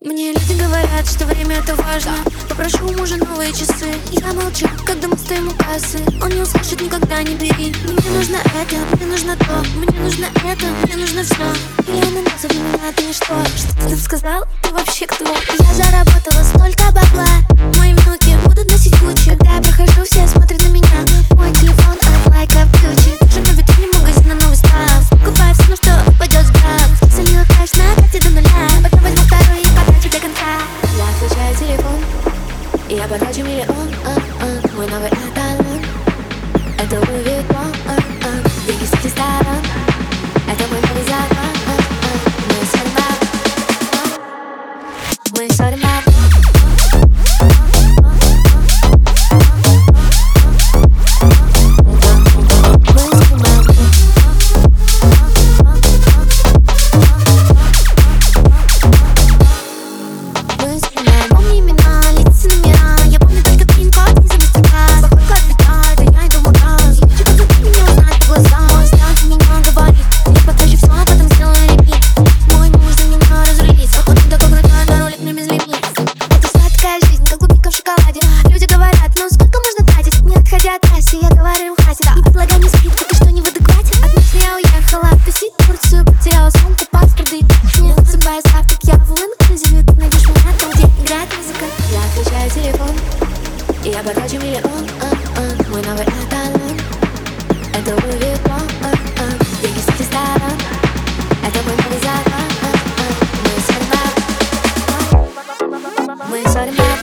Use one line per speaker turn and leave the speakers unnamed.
Мне люди говорят, что время это важно. Попрошу у мужа новые часы. Я молчу, когда мы стоим у кассы. Он не услышит, никогда не бери. Мне нужно это, мне нужно то. Мне нужно это, мне нужно все. Миллионы назов для меня это ничто. Что ты там сказал? Ты вообще кто? Я заработала столько бабла. Мои внуки будут носить Гуччи. Когда я прохожу, все смотрят на меня. Мой телефон от лайка ключи. Даже на витрине магазина новый став. Покупаю все, на что упадет взгляд. Залила кэш на карте до нуля. Потом возьму второй и потрачу до конца. Я включаю телефон и я потрачу миллион. Мой новый эталон. Это Луи Виттон. Деньги с этих сторон. Это мой новый закон. Мы ссорим мам. Помни имена, лица, номера. Я помню только пин-код, не забыть раз. Походка отлетает, и я иду в раз. Я хочу, как ты меня узнать по глазам. Мой взгляд меня говорит. Я потрачу все, а потом сделаю репит. Мой муж за меня разрулится. Он не такой крутой, но рулит мне без лимит. Это сладкая жизнь, как клубника в шоколаде. Люди говорят, ну сколько можно тратить? Не отходя от трассы, я говорю им хватит. Не предлагай мне скидку, ты что, не в адеквате? От мысли я уехала, тусить Турцию. Потеряла сумку, паспорт, и не засыпаю завтрак. Я в инклюзиве, ты найдешь меня там, где играет музыка. Я включаю телефон и я потрачу миллион. Мой новый эталон. Это Луи Виттон. Деньги с этих сторон. Это мой новый закон. Мы ссорим.